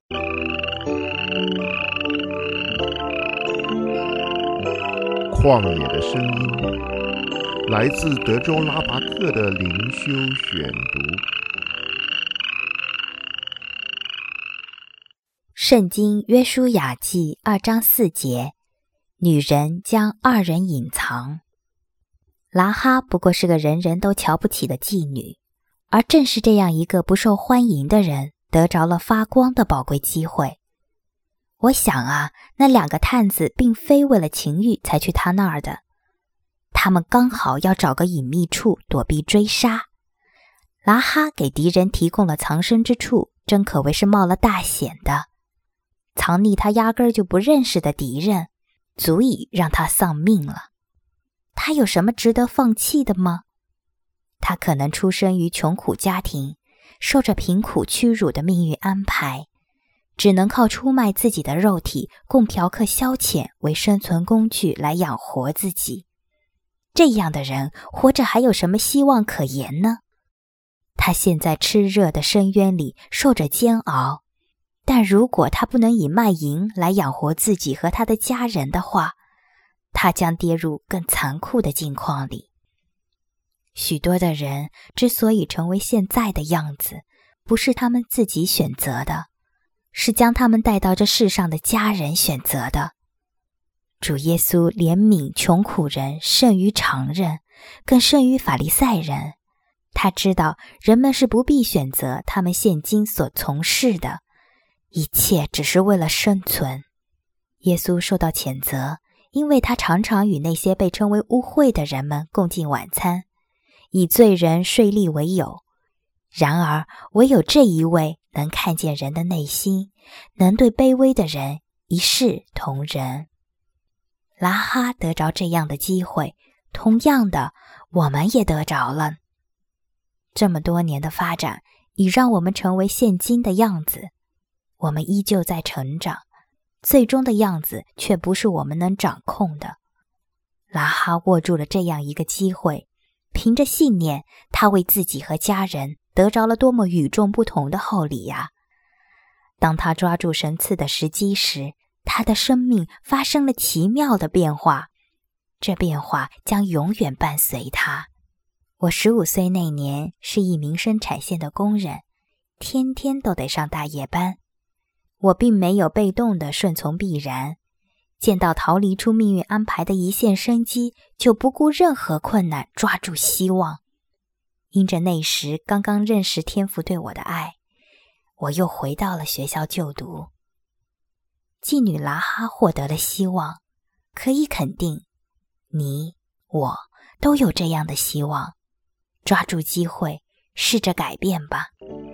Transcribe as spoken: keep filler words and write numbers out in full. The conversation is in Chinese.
旷野的声音，来自德州拉巴克的灵修选读。 圣经约书亚记二章四节，女人将二人隐藏。喇哈不过是个人人都瞧不起的妓女，而正是这样一个不受欢迎的人，得着了发光的宝贵机会。我想啊，那两个探子并非为了情欲才去他那儿的，他们刚好要找个隐秘处躲避追杀。喇哈给敌人提供了藏身之处，真可谓是冒了大险的。藏匿他压根儿就不认识的敌人，足以让他丧命了。他有什么值得放弃的吗？他可能出生于穷苦家庭，受着贫苦屈辱的命运安排，只能靠出卖自己的肉体供嫖客消遣为生存工具来养活自己。这样的人活着还有什么希望可言呢？他现在炽热的深渊里受着煎熬，但如果他不能以卖淫来养活自己和他的家人的话，他将跌入更残酷的境况里。许多的人之所以成为现在的样子，不是他们自己选择的，是将他们带到这世上的家人选择的。主耶稣怜悯穷苦人胜于常人，更胜于法利赛人。他知道人们是不必选择他们现今所从事的，一切只是为了生存。耶稣受到谴责，因为他常常与那些被称为污秽的人们共进晚餐，以罪人税吏为友。然而唯有这一位能看见人的内心，能对卑微的人一视同仁。喇哈得着这样的机会，同样的，我们也得着了。这么多年的发展，已让我们成为现今的样子。我们依旧在成长，最终的样子却不是我们能掌控的。喇哈握住了这样一个机会，凭着信念，他为自己和家人得着了多么与众不同的厚礼呀！当他抓住神赐的时机时，他的生命发生了奇妙的变化，这变化将永远伴随他。我十五岁那年是一名生产线的工人，天天都得上大夜班。我并没有被动地顺从必然，见到逃离出命运安排的一线生机，就不顾任何困难抓住希望。因着那时刚刚认识天父对我的爱，我又回到了学校就读。妓女喇哈获得了希望，可以肯定，你我都有这样的希望。抓住机会，试着改变吧。